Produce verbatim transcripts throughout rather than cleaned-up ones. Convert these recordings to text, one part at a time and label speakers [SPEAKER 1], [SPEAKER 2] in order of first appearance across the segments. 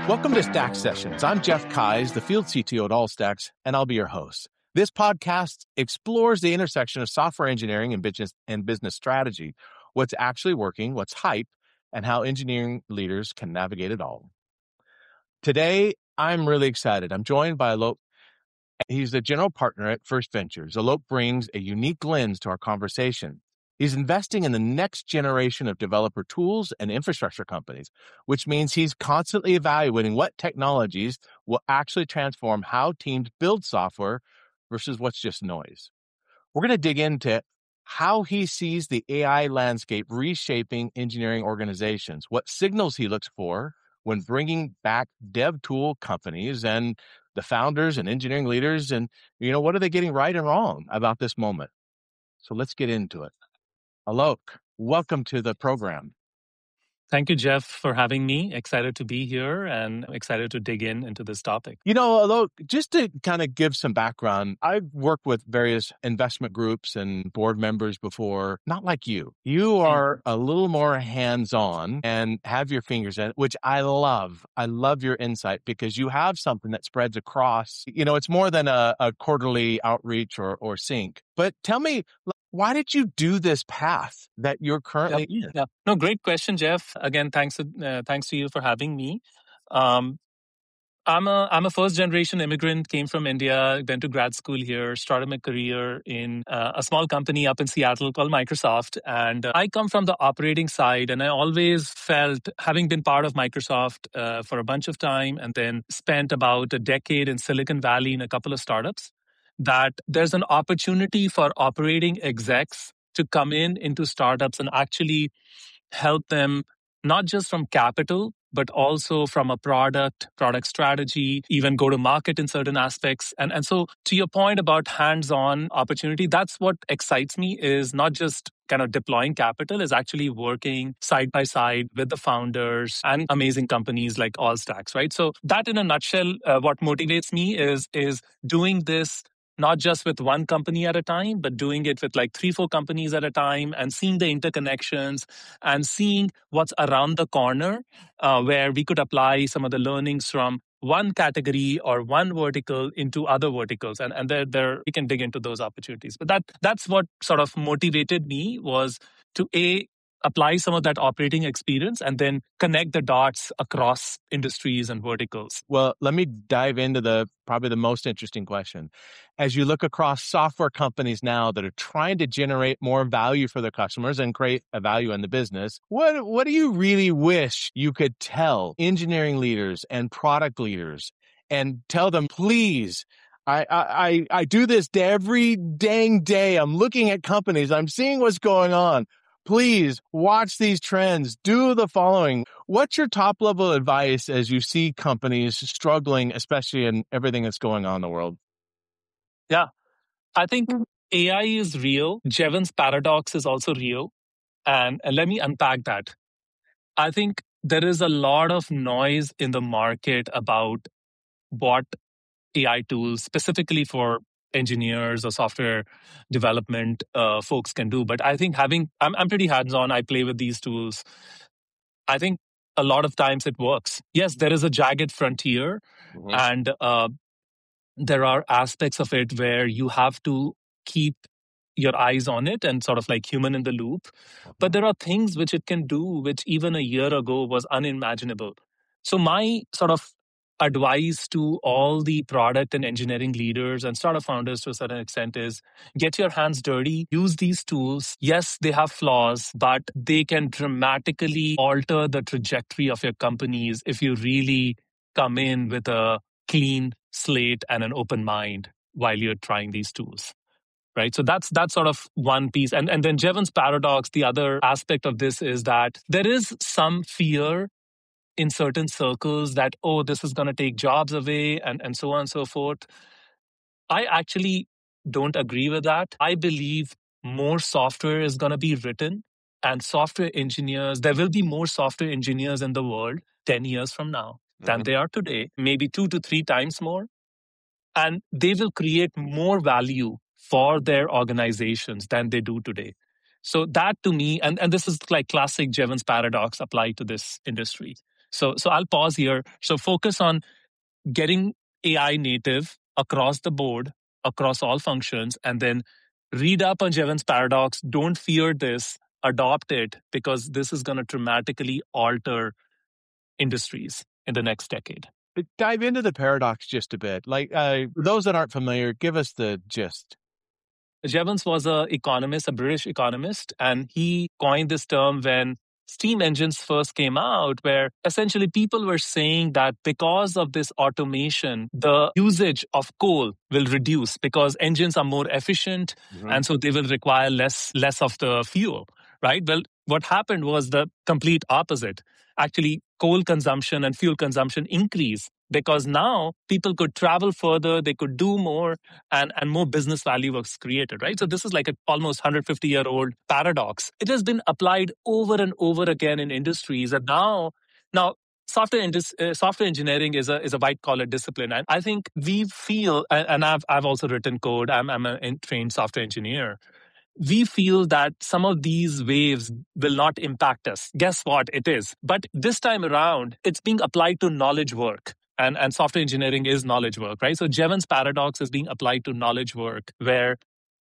[SPEAKER 1] Welcome to Stack Sessions. I'm Jeff Keyes, the field C T O at AllStacks, and I'll be your host. This podcast explores the intersection of software engineering and business and business strategy, what's actually working, what's hype, and how engineering leaders can navigate it all. Today, I'm really excited. I'm joined by Alok. He's the general partner at First Ventures. Alok brings a unique lens to our conversation. He's investing in the next generation of developer tools and infrastructure companies, which means he's constantly evaluating what technologies will actually transform how teams build software versus what's just noise. We're going to dig into how he sees the A I landscape reshaping engineering organizations, what signals he looks for when bringing back dev tool companies and the founders and engineering leaders, and, you know, what are they getting right and wrong about this moment? So let's get into it. Alok, welcome to the program.
[SPEAKER 2] Thank you, Jeff, for having me. Excited to be here and excited to dig in into this topic.
[SPEAKER 1] You know, Alok, just to kind of give some background, I've worked with various investment groups and board members before, not like you. You are a little more hands-on and have your fingers in it, which I love. I love your insight because you have something that spreads across, you know, it's more than a, a quarterly outreach or, or sync. But tell me, why did you do this path that you're currently
[SPEAKER 2] yeah,
[SPEAKER 1] in?
[SPEAKER 2] Yeah. No, great question, Jeff. Again, thanks, uh, thanks to you for having me. Um, I'm a I'm a first generation immigrant. Came from India. Went to grad school here. Started my career in uh, a small company up in Seattle called Microsoft. And uh, I come from the operating side, and I always felt, having been part of Microsoft uh, for a bunch of time, and then spent about a decade in Silicon Valley in a couple of startups, that there's an opportunity for operating execs to come in into startups and actually help them, not just from capital, but also from a product, product strategy, even go to market in certain aspects. And, and so to your point about hands-on opportunity, that's what excites me, is not just kind of deploying capital, is actually working side by side with the founders and amazing companies like AllStacks, right? So that in a nutshell, uh, what motivates me is, is doing this not just with one company at a time, but doing it with like three, four companies at a time, and seeing the interconnections and seeing what's around the corner uh, where we could apply some of the learnings from one category or one vertical into other verticals. And, and there, there we can dig into those opportunities. But that that's what sort of motivated me, was to A, apply some of that operating experience and then connect the dots across industries and verticals.
[SPEAKER 1] Well, let me dive into the probably the most interesting question. As you look across software companies now that are trying to generate more value for their customers and create a value in the business, what what do you really wish you could tell engineering leaders and product leaders and tell them, please, I, I, I do this every dang day. I'm looking at companies. I'm seeing what's going on. Please watch these trends. Do the following. What's your top level advice as you see companies struggling, especially in everything that's going on in the world?
[SPEAKER 2] Yeah, I think A I is real. Jevons paradox is also real. And, and let me unpack that. I think there is a lot of noise in the market about what A I tools, specifically for engineers or software development uh, folks, can do. But I think having, I'm, I'm pretty hands-on. I play with these tools. I think a lot of times it works. Yes, there is a jagged frontier, mm-hmm. and uh, there are aspects of it where you have to keep your eyes on it and sort of like human in the loop. But there are things which it can do, which even a year ago was unimaginable. So my sort of advice to all the product and engineering leaders and startup founders to a certain extent is, get your hands dirty, use these tools. Yes, they have flaws, but they can dramatically alter the trajectory of your companies if you really come in with a clean slate and an open mind while you're trying these tools. Right. So that's that's sort of one piece. And, and then Jevons paradox, the other aspect of this is that there is some fear in certain circles that, oh, this is going to take jobs away and, and so on and so forth. I actually don't agree with that. I believe more software is going to be written, and software engineers, there will be more software engineers in the world ten years from now mm-hmm. than there are today, maybe two to three times more. And they will create more value for their organizations than they do today. So that to me, and, and this is like classic Jevons paradox applied to this industry. So, so I'll pause here. So focus on getting A I native across the board, across all functions, and then read up on Jevons paradox. Don't fear this. Adopt it, because this is going to dramatically alter industries in the next decade.
[SPEAKER 1] But dive into the paradox just a bit. Like, uh, for those that aren't familiar, give us the gist.
[SPEAKER 2] Jevons was an economist, a British economist, and he coined this term when steam engines first came out, where essentially people were saying that because of this automation, the usage of coal will reduce because engines are more efficient, mm-hmm. and so they will require less less of the fuel, right? Well, what happened was the complete opposite. Actually, coal consumption and fuel consumption increased because now people could travel further, they could do more, and, and more business value was created, right? So this is like an almost one hundred fifty year old paradox. It has been applied over and over again in industries. And now, now software indus- uh, software engineering is a is a white collar discipline. And I think we feel, and, and I've I've also written code. I'm I'm a trained software engineer. We feel that some of these waves will not impact us. Guess what? It is. But this time around, it's being applied to knowledge work. And, and software engineering is knowledge work, right? So Jevons paradox is being applied to knowledge work, where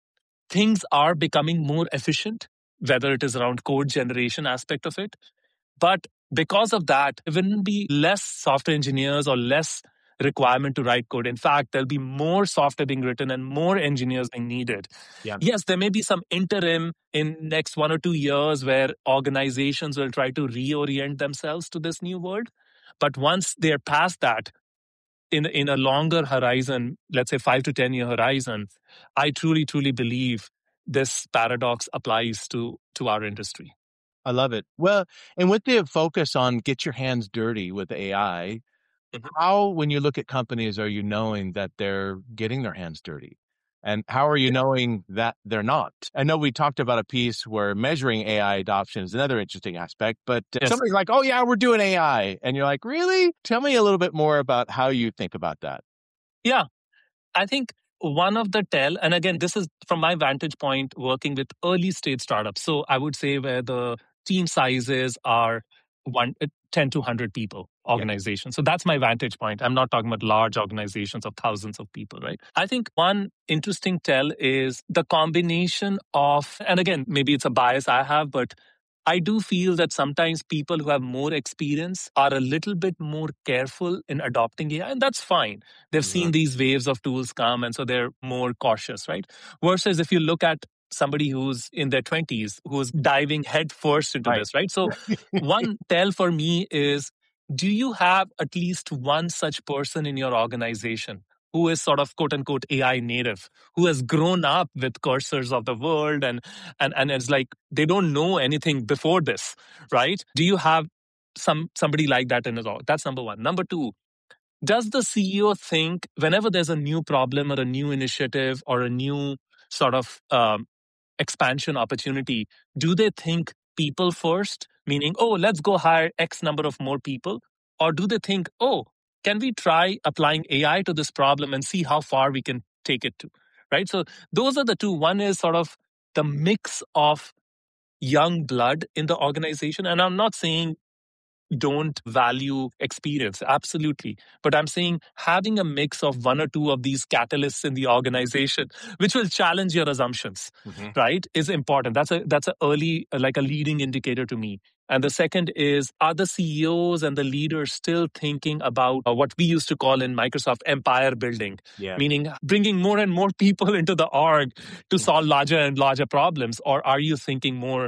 [SPEAKER 2] things are becoming more efficient, whether it is around code generation aspect of it. But because of that, there wouldn't be less software engineers or less requirement to write code. In fact, there'll be more software being written and more engineers being needed. Yeah. Yes, there may be some interim in next one or two years where organizations will try to reorient themselves to this new world. But once they're past that, in, in a longer horizon, let's say five to ten year horizon, I truly, truly believe this paradox applies to, to our industry.
[SPEAKER 1] I love it. Well, and with the focus on get your hands dirty with A I, mm-hmm. how, when you look at companies, are you knowing that they're getting their hands dirty? And how are you knowing that they're not? I know we talked about a piece where measuring A I adoption is another interesting aspect, but yes. somebody's like, oh yeah, we're doing A I. And you're like, really? Tell me a little bit more about how you think about that.
[SPEAKER 2] Yeah, I think one of the tell, and again, this is from my vantage point working with early stage startups. So I would say where the team sizes are one, ten to one hundred people organization. Yeah. So that's my vantage point. I'm not talking about large organizations of thousands of people, right? I think one interesting tell is the combination of, and again, maybe it's a bias I have, but I do feel that sometimes people who have more experience are a little bit more careful in adopting A I, and that's fine. They've mm-hmm. seen these waves of tools come, and so they're more cautious, right? Versus if you look at somebody who's in their twenties, who's diving head first into right. this, right? So one tell for me is, do you have at least one such person in your organization who is sort of quote unquote A I native, who has grown up with cursors of the world and, and, and it's like they don't know anything before this, right? Do you have some somebody like that in it all? That's number one. Number two, does the C E O think whenever there's a new problem or a new initiative or a new sort of um, expansion opportunity, do they think people first, meaning, oh, let's go hire X number of more people? Or do they think, oh, can we try applying A I to this problem and see how far we can take it to, right? So those are the two. One is sort of the mix of young blood in the organization. And I'm not saying don't value experience, absolutely. But I'm saying having a mix of one or two of these catalysts in the organization, which will challenge your assumptions, mm-hmm. right, is important. That's a that's a early, like a leading indicator to me. And the second is, are the C E Os and the leaders still thinking about uh, what we used to call in Microsoft empire building, yeah. meaning bringing more and more people into the org to solve larger and larger problems? Or are you thinking more,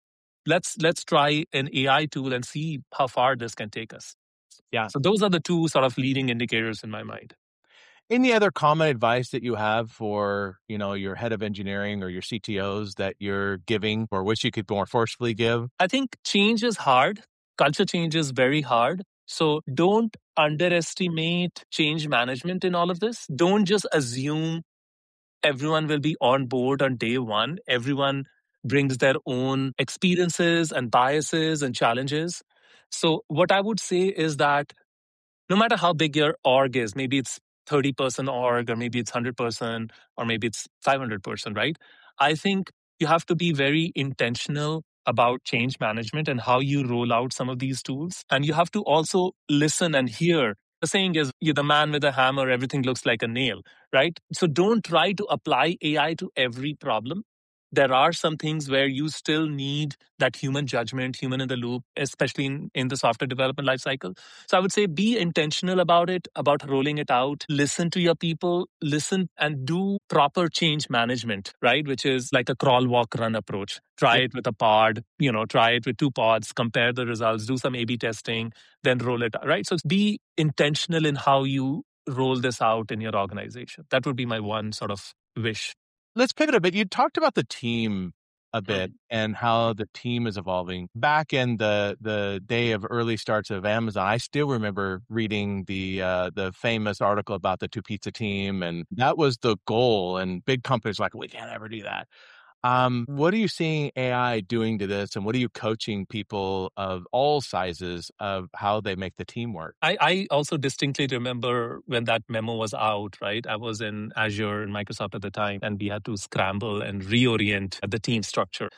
[SPEAKER 2] let's let's try an A I tool and see how far this can take us? Yeah. So those are the two sort of leading indicators in my mind.
[SPEAKER 1] Any other common advice that you have for, you know, your head of engineering or your C T Os that you're giving or wish you could more forcefully give?
[SPEAKER 2] I think change is hard. Culture change is very hard. So don't underestimate change management in all of this. Don't just assume everyone will be on board on day one. Everyone brings their own experiences and biases and challenges. So what I would say is that no matter how big your org is, maybe it's thirty person org, or maybe it's one hundred person, or maybe it's five hundred person, right? I think you have to be very intentional about change management and how you roll out some of these tools. And you have to also listen and hear. The saying is, you're the man with a hammer, everything looks like a nail, right? So don't try to apply A I to every problem. There are some things where you still need that human judgment, human in the loop, especially in, in the software development lifecycle. So I would say be intentional about it, about rolling it out. Listen to your people, listen and do proper change management, right? Which is like a crawl, walk, run approach. Try it with a pod, you know, try it with two pods, compare the results, do some A B testing, then roll it out, right? So be intentional in how you roll this out in your organization. That would be my one sort of wish.
[SPEAKER 1] Let's pivot a bit. You talked about the team a bit and how the team is evolving. Back in the the day of early starts of Amazon, I still remember reading the uh, the famous article about the two pizza team, and that was the goal. And big companies were like, we can't ever do that. Um, what are you seeing A I doing to this, and what are you coaching people of all sizes of how they make the team work?
[SPEAKER 2] I, I also distinctly remember when that memo was out, right? I was in Azure and Microsoft at the time, and we had to scramble and reorient the team structure.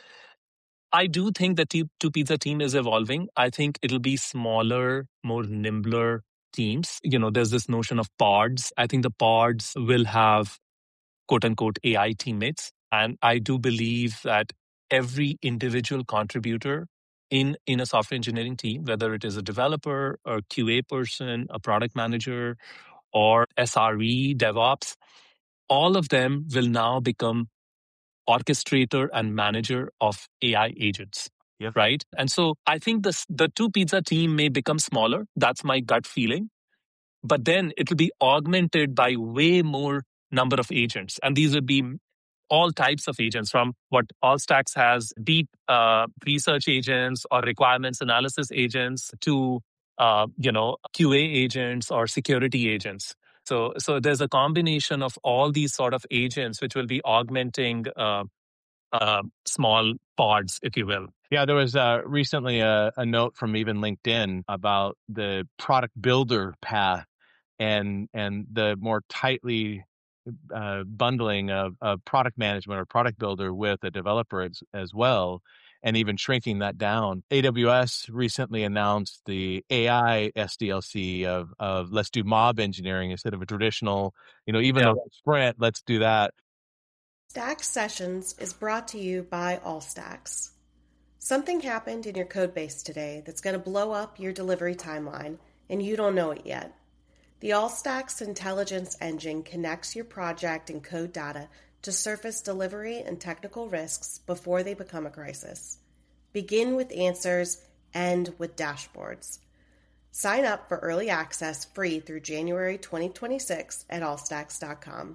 [SPEAKER 2] I do think the Two Pizza team is evolving. I think it'll be smaller, more nimbler teams. You know, there's this notion of pods. I think the pods will have quote unquote A I teammates. And I do believe that every individual contributor in, in a software engineering team, whether it is a developer or Q A person, a product manager, or S R E, DevOps, all of them will now become orchestrator and manager of A I agents.
[SPEAKER 1] Yep.
[SPEAKER 2] Right? And so I think the, the Two Pizza team may become smaller. That's my gut feeling. But then it will be augmented by way more number of agents. And these would be all types of agents, from what Allstacks has, deep uh, research agents or requirements analysis agents to, uh, you know, Q A agents or security agents. So, so there's a combination of all these sort of agents which will be augmenting uh, uh, small pods, if you will.
[SPEAKER 1] Yeah, there was uh, recently a, a note from even LinkedIn about the product builder path and and the more tightly uh, bundling of, of product management or product builder with a developer as, as well, and even shrinking that down. A W S recently announced the A I S D L C of of let's do mob engineering instead of a traditional, you know, even
[SPEAKER 2] Yeah.
[SPEAKER 1] though sprint, let's do that.
[SPEAKER 3] Stack Sessions is brought to you by Allstacks. Something happened in your code base today that's going to blow up your delivery timeline, and you don't know it yet. The Allstacks Intelligence Engine connects your project and code data to surface delivery and technical risks before they become a crisis. Begin with answers, end with dashboards. Sign up for early access free through January twenty twenty-six at allstacks dot com.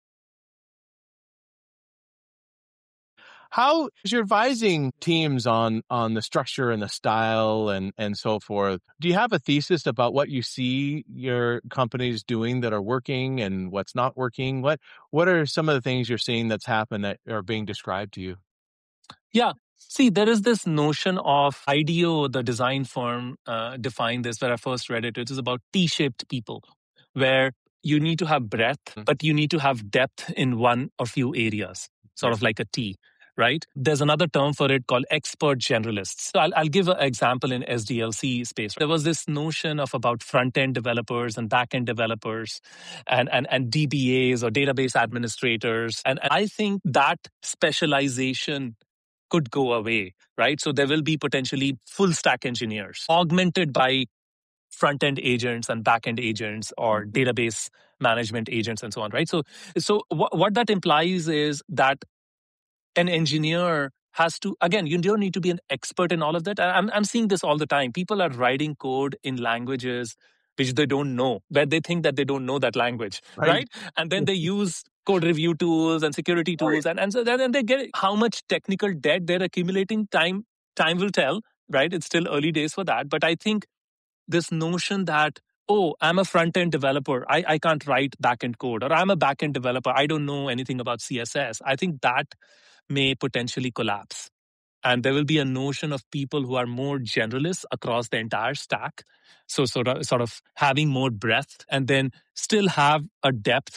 [SPEAKER 1] How is your advising teams on on the structure and the style and and so forth? Do you have a thesis about what you see your companies doing that are working and what's not working? What what are some of the things you're seeing that's happened that are being described to you?
[SPEAKER 2] Yeah. See, there is this notion of I D E O, the design firm, uh, defined this where I first read it. It is about T-shaped people, where you need to have breadth, but you need to have depth in one or few areas, sort of like a T. Right? There's another term for it called expert generalists. So I'll, I'll give an example in S D L C space. There was this notion of about front-end developers and back-end developers and, and, and D B As or database administrators. And I think that specialization could go away, right? So there will be potentially full-stack engineers augmented by front-end agents and back-end agents or database management agents and so on, right? So, so wh- what that implies is that an engineer has to, again, you don't need to be an expert in all of that. I'm, I'm seeing this all the time. People are writing code in languages which they don't know, where they think that they don't know that language, right? right? And then they use code review tools and security tools. Right. And, and so then they get how much technical debt they're accumulating. Time, time will tell, right? It's still early days for that. But I think this notion that, oh, I'm a front-end developer, I, I can't write back-end code, or I'm a back-end developer, I don't know anything about C S S. I think that may potentially collapse. And there will be a notion of people who are more generalists across the entire stack. So sort of, sort of having more breadth and then still have a depth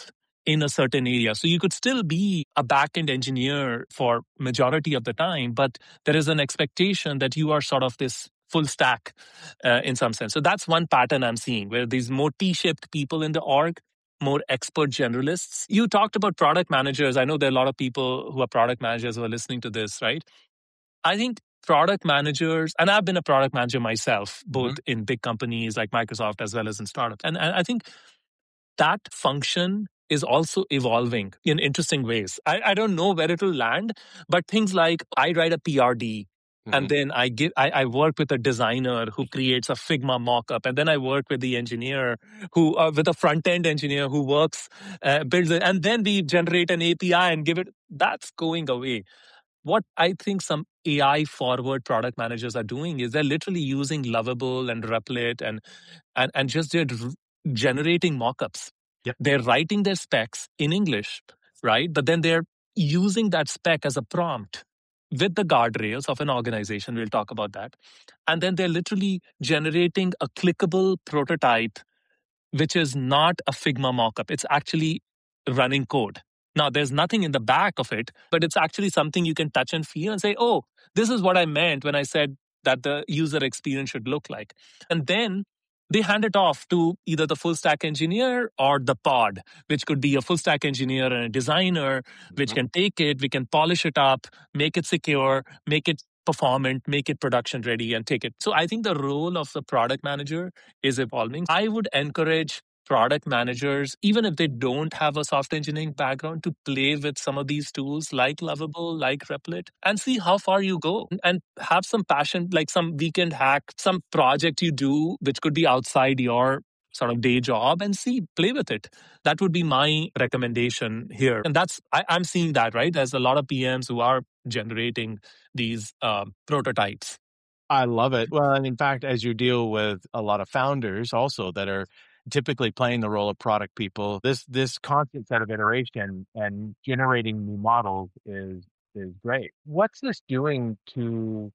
[SPEAKER 2] in a certain area. So you could still be a back-end engineer for majority of the time, but there is an expectation that you are sort of this full stack uh, in some sense. So that's one pattern I'm seeing, where these more T-shaped people in the org, more expert generalists. You talked about product managers. I know there are a lot of people who are product managers who are listening to this, right? I think product managers, and I've been a product manager myself, both mm-hmm. in big companies like Microsoft as well as in startups. And, and I think that function is also evolving in interesting ways. I, I don't know where it will land, but things like I write a P R D, mm-hmm. and then I give I, I work with a designer who creates a Figma mockup, and then I work with the engineer who uh, with a front end engineer who works uh, builds it, and then we generate an A P I and give it. That's going away. What I think some A I forward product managers are doing is they're literally using Lovable and Replit and and and just they're generating mockups. Yep. They're writing their specs in English, right? But then they're using that spec as a prompt with the guardrails of an organization. We'll talk about that. And then they're literally generating a clickable prototype, which is not a Figma mockup. It's actually running code. Now, there's nothing in the back of it, but it's actually something you can touch and feel and say, oh, this is what I meant when I said that the user experience should look like. And then they hand it off to either the full stack engineer or the pod, which could be a full stack engineer and a designer, which mm-hmm. can take it, we can polish it up, make it secure, make it performant, make it production ready, and take it. So I think the role of the product manager is evolving. I would encourage product managers, even if they don't have a software engineering background, to play with some of these tools like Lovable, like Replit, and see how far you go and have some passion, like some weekend hack, some project you do, which could be outside your sort of day job, and see, play with it. That would be my recommendation here. And that's, I, I'm seeing that, right? There's a lot of P Ms who are generating these uh, prototypes.
[SPEAKER 1] I love it. Well, and in fact, as you deal with a lot of founders also that are typically playing the role of product people, this this constant set of iteration and generating new models is is great. What's this doing to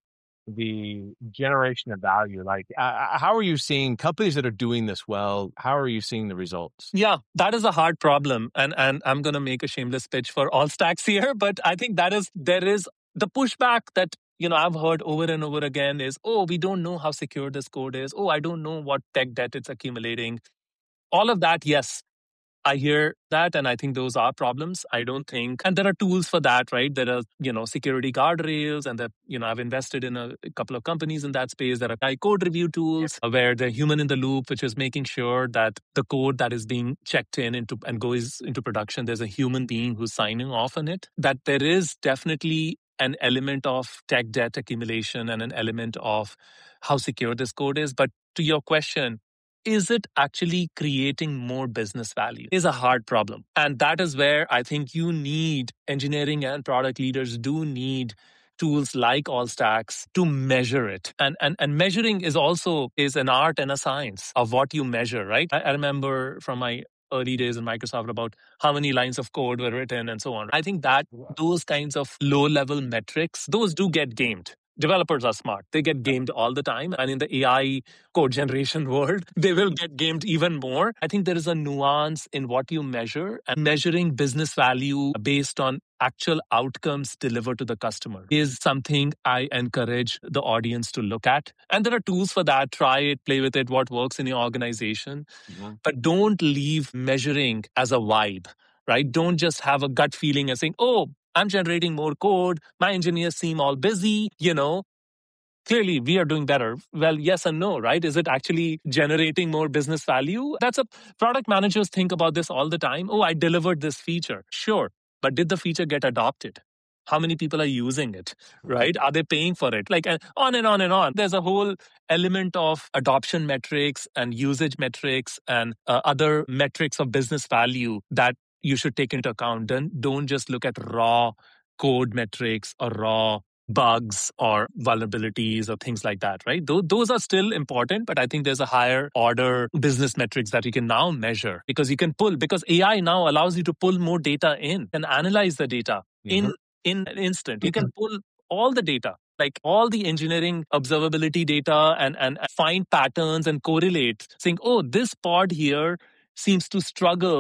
[SPEAKER 1] the generation of value? Like, uh, how are you seeing companies that are doing this well? How are you seeing the results?
[SPEAKER 2] Yeah, that is a hard problem. And, and I'm going to make a shameless pitch for Allstacks here. But I think that is there is the pushback that you know, I've heard over and over again is, oh, we don't know how secure this code is. Oh, I don't know what tech debt it's accumulating. All of that, yes, I hear that, and I think those are problems. I don't think, and there are tools for that, right? There are, you know, security guardrails, and that, you know, I've invested in a, a couple of companies in that space. There are code review tools where they're human in the loop, which is making sure that the code that is being checked in into and goes into production, there's a human being who's signing off on it. That there is definitely an element of tech debt accumulation and an element of how secure this code is. But to your question, is it actually creating more business value? Is a hard problem. And that is where I think you need engineering and product leaders do need tools like Allstacks to measure it. And, and and measuring is also is an art and a science of what you measure, right? I, I remember from my early days in Microsoft about how many lines of code were written and so on. I think that those kinds of low-level metrics, those do get gamed. Developers are smart. They get gamed all the time. And in the A I code generation world, they will get gamed even more. I think there is a nuance in what you measure, and measuring business value based on actual outcomes delivered to the customer is something I encourage the audience to look at. And there are tools for that. Try it, play with it, what works in your organization. Mm-hmm. But don't leave measuring as a vibe, right? Don't just have a gut feeling and saying, oh, I'm generating more code. My engineers seem all busy, you know. Clearly, we are doing better. Well, yes and no, right? Is it actually generating more business value? That's a product managers think about this all the time. Oh, I delivered this feature. Sure. But did the feature get adopted? How many people are using it, right? Are they paying for it? Like on and on and on. There's a whole element of adoption metrics and usage metrics and uh, other metrics of business value that you should take into account. Don't, don't just look at raw code metrics or raw bugs or vulnerabilities or things like that, right? Those, those are still important, but I think there's a higher order business metrics that you can now measure because you can pull, because A I now allows you to pull more data in and analyze the data mm-hmm. in, in an instant. You can pull all the data, like all the engineering observability data and, and find patterns and correlate, saying, oh, this pod here seems to struggle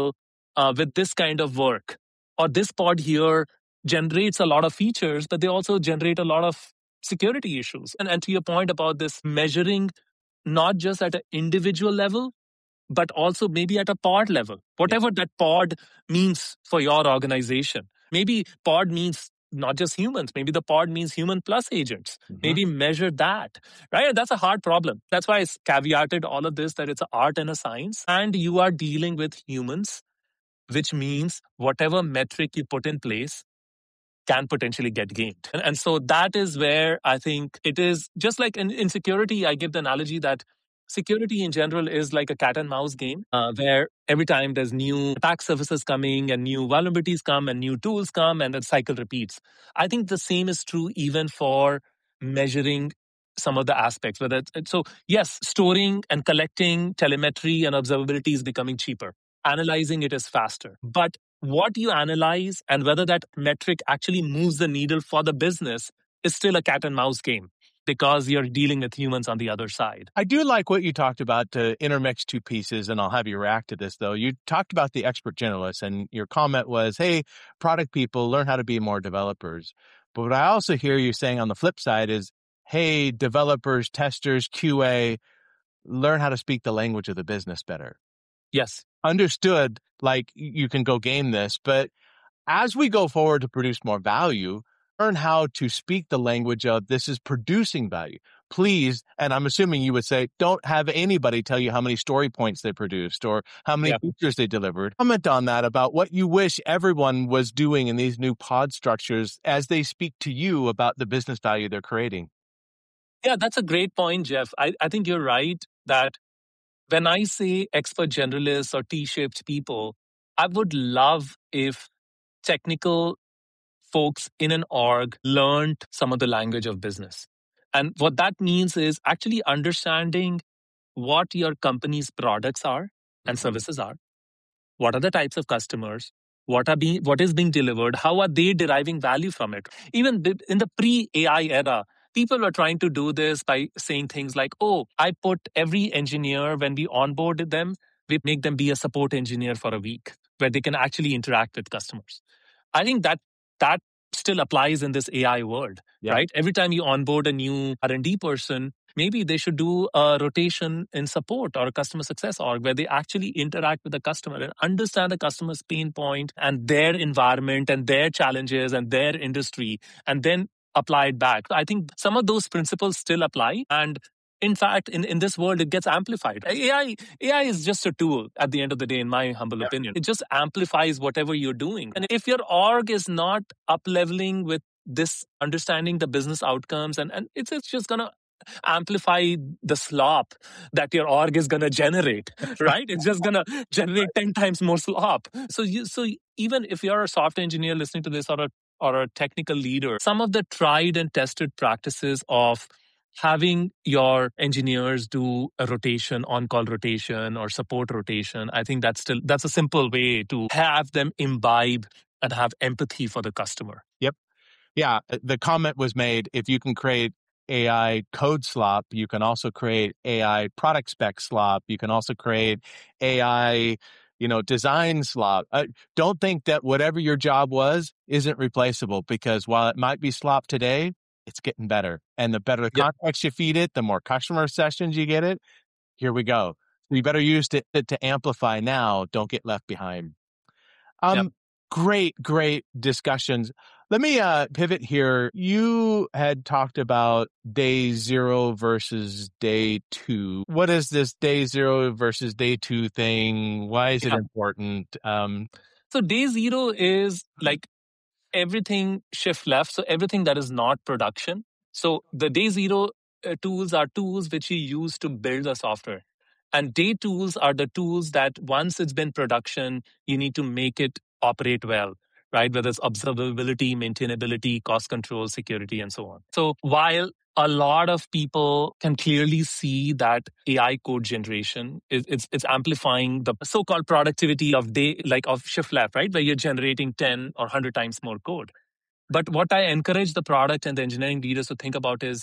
[SPEAKER 2] uh, with this kind of work. Or this pod here generates a lot of features, but they also generate a lot of security issues. And, and to your point about this measuring, not just at an individual level, but also maybe at a pod level, whatever yeah. that pod means for your organization. Maybe pod means not just humans. Maybe the pod means human plus agents. Mm-hmm. Maybe measure that, right? That's a hard problem. That's why I caveated all of this, that it's an art and a science. And you are dealing with humans, which means whatever metric you put in place can potentially get gamed. And, and so that is where I think it is, just like in, in security, I give the analogy that security in general is like a cat and mouse game, uh, where every time there's new attack surfaces coming and new vulnerabilities come and new tools come and the cycle repeats. I think the same is true even for measuring some of the aspects. Whether it's, so yes, storing and collecting telemetry and observability is becoming cheaper. Analyzing it is faster. But what you analyze and whether that metric actually moves the needle for the business is still a cat and mouse game, because you're dealing with humans on the other side.
[SPEAKER 1] I do like what you talked about to intermix two pieces, and I'll have you react to this, though. You talked about the expert generalists, and your comment was, hey, product people, learn how to be more developers. But what I also hear you saying on the flip side is, hey, developers, testers, Q A, learn how to speak the language of the business better.
[SPEAKER 2] Yes.
[SPEAKER 1] Understood, like you can go game this, but as we go forward to produce more value, learn how to speak the language of this is producing value. Please, and I'm assuming you would say, don't have anybody tell you how many story points they produced or how many yep. features they delivered. Comment on that about what you wish everyone was doing in these new pod structures as they speak to you about the business value they're creating.
[SPEAKER 2] Yeah, that's a great point, Jeff. I, I think you're right that when I say expert generalists or T-shaped people, I would love if technical folks in an org learned some of the language of business. And what that means is actually understanding what your company's products are and services are. What are the types of customers? What are being, what is being delivered? How are they deriving value from it? Even in the pre-A I era, people were trying to do this by saying things like, oh, I put every engineer, when we onboarded them, we make them be a support engineer for a week where they can actually interact with customers. I think that that still applies in this A I world, yeah. right? Every time you onboard a new R and D person, maybe they should do a rotation in support or a customer success org where they actually interact with the customer and understand the customer's pain point and their environment and their challenges and their industry, and then apply it back. I think some of those principles still apply. And in fact, in, in this world, it gets amplified. A I, A I is just a tool at the end of the day, in my humble yeah. opinion. It just amplifies whatever you're doing. And if your org is not up-leveling with this, understanding the business outcomes, and, and it's, it's just going to amplify the slop that your org is going to generate, right? It's just going to generate ten times more slop. So, you, so even if you're a software engineer listening to this, or a or a technical leader, some of the tried and tested practices of having your engineers do a rotation, on-call rotation or support rotation, I think that's still, that's a simple way to have them imbibe and have empathy for the customer.
[SPEAKER 1] Yep. Yeah. The comment was made, if you can create A I code slop, you can also create A I product spec slop. You can also create A I you know, design slop. Uh, don't think that whatever your job was isn't replaceable, because while it might be slop today, it's getting better. And the better the yep. context you feed it, the more customer sessions you get it. Here we go. So you better use it to, to amplify now. Don't get left behind. Um, yep. Great, great discussions. Let me uh, pivot here. You had talked about day zero versus day two. What is this day zero versus day two thing? Why is yeah. it important? Um,
[SPEAKER 2] so day zero is like everything shift left. So everything that is not production. So the day zero uh, tools are tools which you use to build the software. And day tools are the tools that once it's been production, you need to make it operate well, right? Whether it's observability, maintainability, cost control, security, and so on. So while a lot of people can clearly see that A I code generation is it's, it's amplifying the so-called productivity of day, like of shift left, right? Where you're generating ten or one hundred times more code. But what I encourage the product and the engineering leaders to think about is,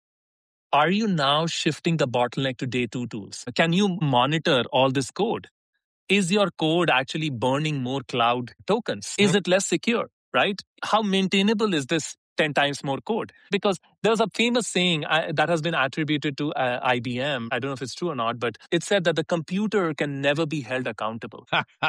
[SPEAKER 2] are you now shifting the bottleneck to day two tools? Can you monitor all this code? is your code actually burning more cloud tokens? Is it less secure, right? How maintainable is this ten times more code? Because there's a famous saying uh, that has been attributed to uh, I B M. I don't know if it's true or not, but it said that the computer can never be held accountable.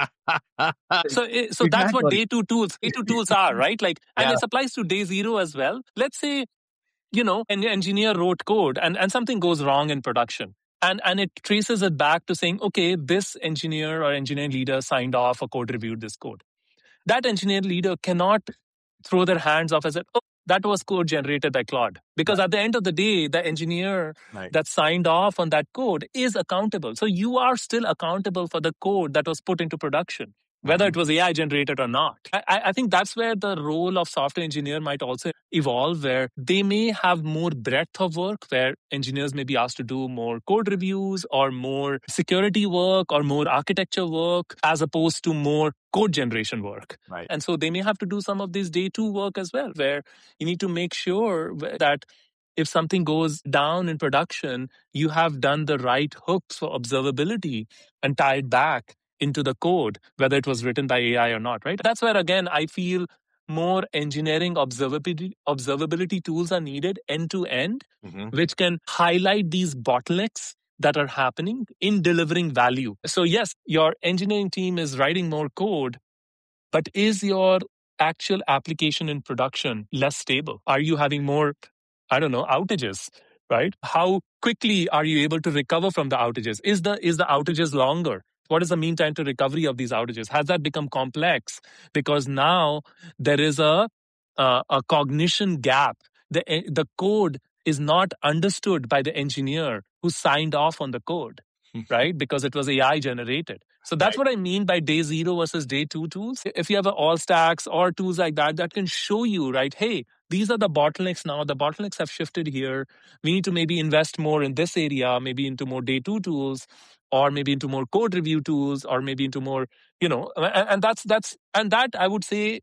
[SPEAKER 2] so it, so exactly. That's what day two tools, day two tools are, right? Like, and yeah. This applies to day zero as well. Let's say, you know, an engineer wrote code and, and something goes wrong in production. And, and it traces it back to saying, okay, this engineer or engineering leader signed off or code reviewed this code. That engineer leader cannot throw their hands off and say, oh, that was code generated by Claude. Because right. At the end of the day, the engineer right. that signed off on that code is accountable. So you are still accountable for the code that was put into production, whether it was A I generated or not. I, I think that's where the role of software engineer might also evolve, where they may have more breadth of work, where engineers may be asked to do more code reviews or more security work or more architecture work, as opposed to more code generation work. Right. And so they may have to do some of this day two work as well, where you need to make sure that if something goes down in production, you have done the right hooks for observability and tied back into the code, whether it was written by A I or not, right? That's where, again, I feel more engineering observability, observability tools are needed end to end, mm-hmm. which can highlight these bottlenecks that are happening in delivering value. So yes, your engineering team is writing more code, but is your actual application in production less stable? Are you having more, I don't know, outages, right? How quickly are you able to recover from the outages? Is the is the outages longer? What is the mean time to recovery of these outages? Has that become complex? Because now there is a uh, a cognition gap. The the code is not understood by the engineer who signed off on the code, right? Because it was A I generated. So that's right. What I mean by day zero versus day two tools. If you have all stacks or tools like that, that can show you, right? Hey, these are the bottlenecks now. The bottlenecks have shifted here. We need to maybe invest more in this area, maybe into more day two tools, or maybe into more code review tools, or maybe into more, you know, and, and that's, that's, and that I would say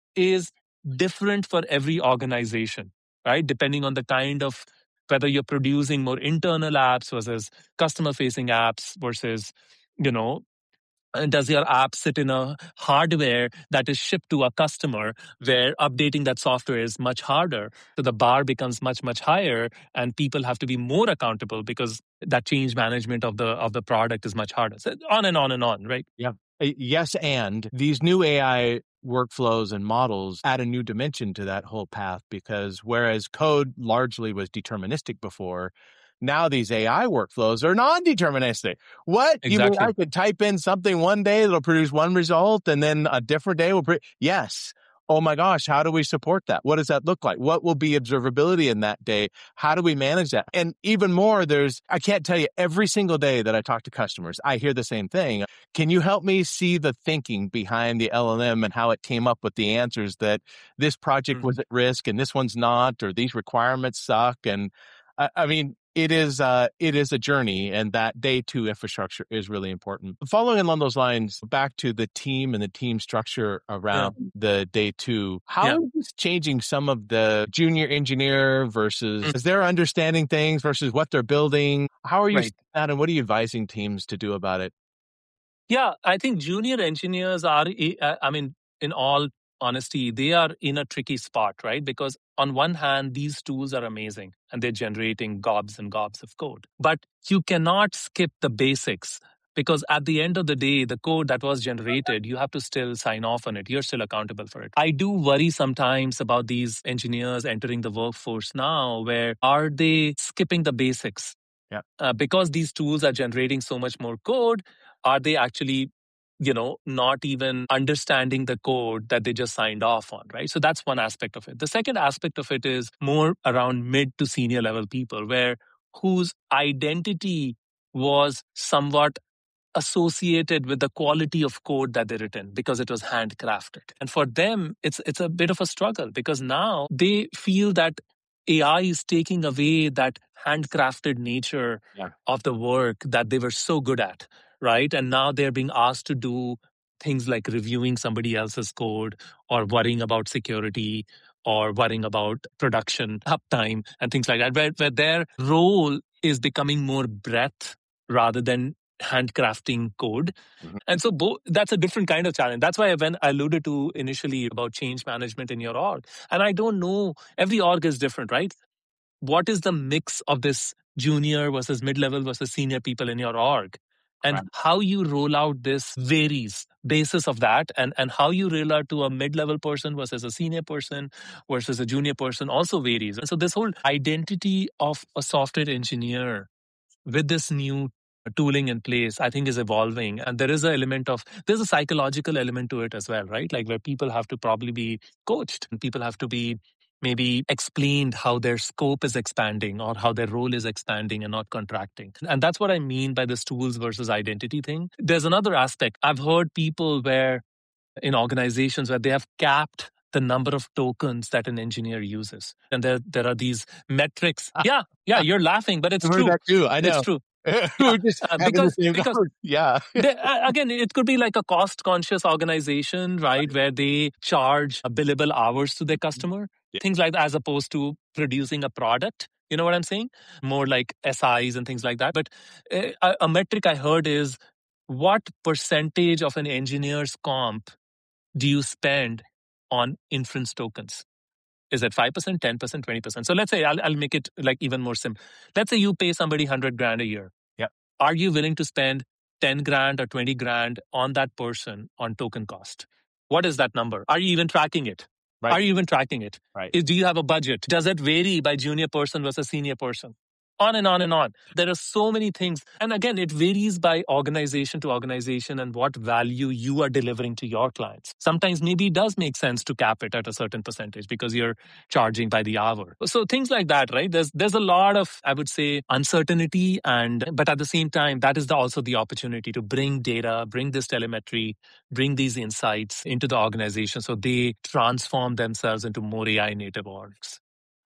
[SPEAKER 2] is different for every organization, right? Depending on the kind of, whether you're producing more internal apps versus customer facing apps versus, you know, does your app sit in a hardware that is shipped to a customer where updating that software is much harder? So the bar becomes much, much higher, and people have to be more accountable because that change management of the of the product is much harder. So on and on and on, right?
[SPEAKER 1] Yeah. Yes, and these new A I workflows and models add a new dimension to that whole path, because whereas code largely was deterministic before, now these A I workflows are non-deterministic. What? Exactly. You mean I could type in something one day that'll produce one result, and then a different day will produce... Yes. Oh my gosh, how do we support that? What does that look like? What will be observability in that day? How do we manage that? And even more, there's, I can't tell you, every single day that I talk to customers, I hear the same thing. Can you help me see the thinking behind the L L M and how it came up with the answers that this project was at risk and this one's not, or these requirements suck? And I, I mean, It is uh, it is a journey, and that day two infrastructure is really important. Following along those lines, back to the team and the team structure around yeah. the day two, how yeah. is this changing some of the junior engineer versus, mm. is there understanding things versus what they're building? How are you right. seeing that, and what are you advising teams to do about it?
[SPEAKER 2] Yeah, I think junior engineers are, I mean, in all honesty, they are in a tricky spot, right? Because on one hand, these tools are amazing and they're generating gobs and gobs of code. But you cannot skip the basics, because at the end of the day, the code that was generated, you have to still sign off on it. You're still accountable for it. I do worry sometimes about these engineers entering the workforce now, where are they skipping the basics? Yeah. Uh, because these tools are generating so much more code, are they actually you know, not even understanding the code that they just signed off on, right? So that's one aspect of it. The second aspect of it is more around mid to senior level people, where whose identity was somewhat associated with the quality of code that they written because it was handcrafted. And for them, it's it's a bit of a struggle, because now they feel that A I is taking away that handcrafted nature yeah. of the work that they were so good at. Right. And now they're being asked to do things like reviewing somebody else's code, or worrying about security, or worrying about production uptime and things like that, where, where their role is becoming more breadth rather than handcrafting code.
[SPEAKER 1] Mm-hmm.
[SPEAKER 2] And so bo- that's a different kind of challenge. That's why when I alluded to initially about change management in your org, and I don't know, every org is different, right? What is the mix of this junior versus mid-level versus senior people in your org? And
[SPEAKER 1] Right.
[SPEAKER 2] how you roll out this varies basis of that, and, and how you roll out to a mid-level person versus a senior person versus a junior person also varies. And so this whole identity of a software engineer with this new tooling in place, I think is evolving. And there is an element of, there's a psychological element to it as well, right? Like where people have to probably be coached and people have to be maybe explained how their scope is expanding or how their role is expanding and not contracting. And that's what I mean by this tools versus identity thing. There's another aspect. I've heard people where in organizations where they have capped the number of tokens that an engineer uses. And there, there are these metrics. Yeah, yeah, you're laughing, but it's
[SPEAKER 1] I've heard
[SPEAKER 2] true.
[SPEAKER 1] that too. I know.
[SPEAKER 2] It's true.
[SPEAKER 1] We're just
[SPEAKER 2] Uh,
[SPEAKER 1] having
[SPEAKER 2] because
[SPEAKER 1] the same
[SPEAKER 2] because
[SPEAKER 1] conversation. Yeah.
[SPEAKER 2] they, uh, again, it could be like a cost-conscious organization, right, where they charge billable hours to their customer,
[SPEAKER 1] Yeah.
[SPEAKER 2] things like that, as opposed to producing a product. You know what I'm saying? More like S Is and things like that. But uh, a, a metric I heard is what percentage of an engineer's comp do you spend on inference tokens? Is it five percent, ten percent, twenty percent? So let's say, I'll, I'll make it like even more simple. Let's say you pay somebody one hundred grand a year.
[SPEAKER 1] Yep.
[SPEAKER 2] Are you willing to spend ten grand or twenty grand on that person on token cost? What is that number? Are you even tracking it?
[SPEAKER 1] Right.
[SPEAKER 2] Are you even tracking it?
[SPEAKER 1] Right.
[SPEAKER 2] Is, do you have a budget? Does it vary by junior person versus senior person? On and on and on. There are so many things. And again, it varies by organization to organization and what value you are delivering to your clients. Sometimes maybe it does make sense to cap it at a certain percentage because you're charging by the hour. So things like that, right? There's there's a lot of, I would say, uncertainty. and But at the same time, that is the, also the opportunity to bring data, bring this telemetry, bring these insights into the organization so they transform themselves into more A I native orgs.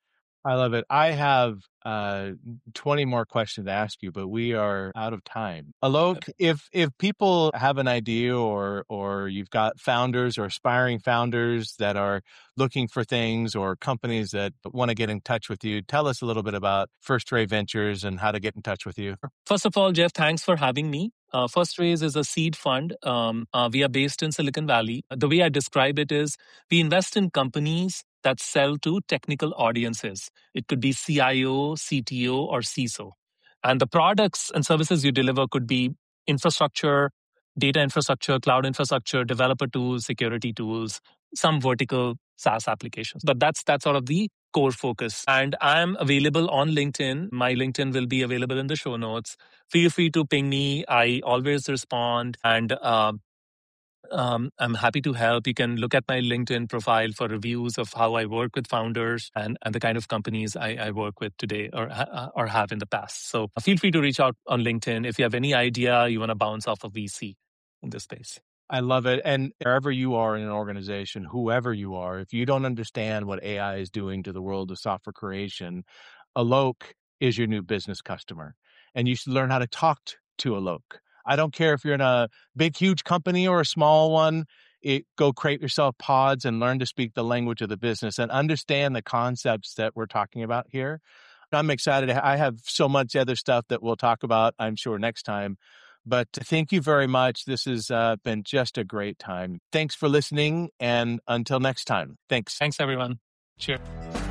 [SPEAKER 1] I love it. I have uh, twenty more questions to ask you, but we are out of time. Alok, if if people have an idea or or you've got founders or aspiring founders that are looking for things or companies that want to get in touch with you, tell us a little bit about First Ray Ventures and how to get in touch with you.
[SPEAKER 2] First of all, Jeff, thanks for having me. Uh, First Raise is a seed fund. Um, uh, we are based in Silicon Valley. The way I describe it is we invest in companies that sell to technical audiences. It could be C I O, C T O, or C I S O. And the products and services you deliver could be infrastructure, data infrastructure, cloud infrastructure, developer tools, security tools, some vertical SaaS applications. But that's that's sort of the core focus. And I'm available on LinkedIn. My LinkedIn will be available in the show notes. Feel free to ping me. I always respond. And uh, Um, I'm happy to help. You can look at my LinkedIn profile for reviews of how I work with founders and, and the kind of companies I, I work with today or or have in the past. So feel free to reach out on LinkedIn if you have any idea you want to bounce off of V C in this space.
[SPEAKER 1] I love it. And wherever you are in an organization, whoever you are, if you don't understand what A I is doing to the world of software creation, Alok is your new business customer. And you should learn how to talk to Alok. I don't care if you're in a big, huge company or a small one. It, go create yourself pods and learn to speak the language of the business and understand the concepts that we're talking about here. I'm excited. I have so much other stuff that we'll talk about, I'm sure, next time. But thank you very much. This has uh, been just a great time. Thanks for listening. And until next time, thanks.
[SPEAKER 2] Thanks, everyone. Cheers.